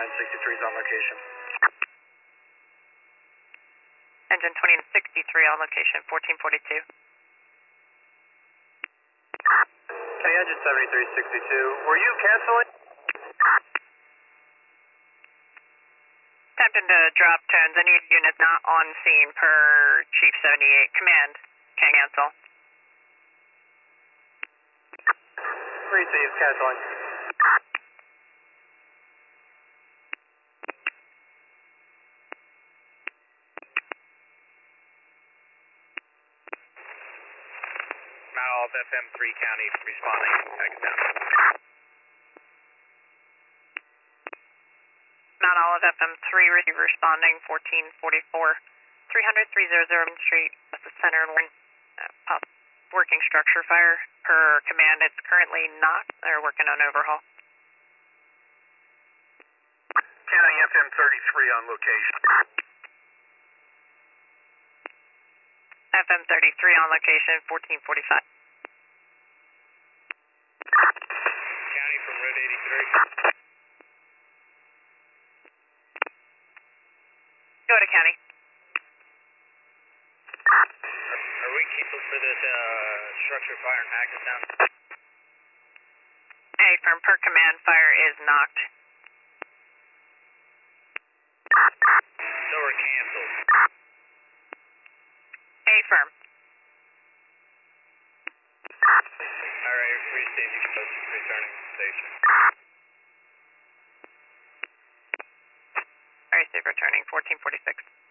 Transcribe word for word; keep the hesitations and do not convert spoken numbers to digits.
sixty-three is on location. Engine twenty sixty-three on location, fourteen forty-two. Okay, engine seventy-three sixty-two. Were you canceling? Attempting to drop turns. Any unit not on scene per Chief seventy-eight. Command, can cancel. Receive, canceling. Mount Olive F M three County responding, Pakistan. Mount Olive F M three responding, fourteen forty-four. three hundred, three hundred Main Street, that's the center and one uh, working structure fire. Per command, it's currently not. They're working on overhaul. County F M thirty-three on location. F M thirty-three on location, fourteen forty-five. County from Route eighty-three. Go to County. Are we canceled for this uh, structure fire in Pakistan? Hey, firm, per command, fire is knocked. So we're canceled. Hey, firm. Alright, receive, you can post returning station. Very safe returning, fourteen forty-six.